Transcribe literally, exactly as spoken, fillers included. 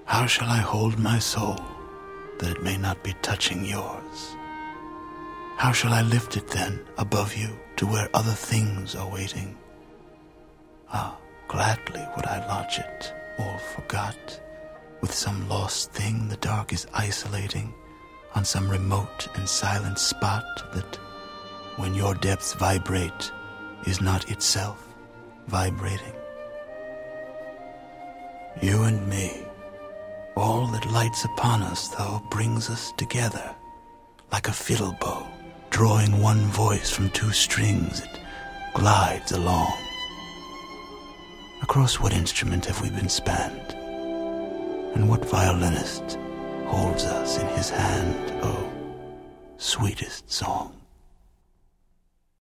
How shall I hold my soul, that it may not be touching yours? How shall I lift it then above you to where other things are waiting? Ah, gladly would I lodge it, all forgot, with some lost thing the dark is isolating, on some remote and silent spot that, when your depths vibrate, is not itself vibrating. You and me, all that lights upon us, though, brings us together, like a fiddle bow, drawing one voice from two strings, it glides along. Across what instrument have we been spanned? And what violinist holds us in his hand, oh, sweetest song?